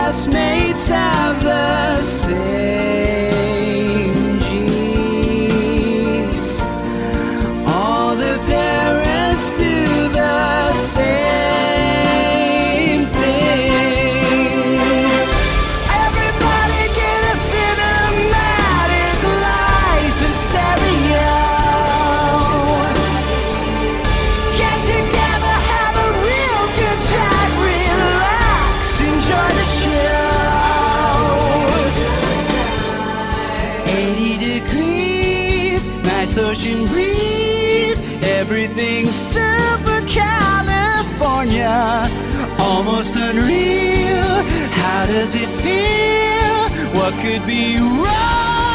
classmates have the same genes. All the parents do the same things. Everybody get a cinematic life in stereo. Get together, have a real good chat, relax, enjoy the show. 80 degrees, nice ocean breeze, everything's super California, almost unreal. How does it feel? What could be wrong?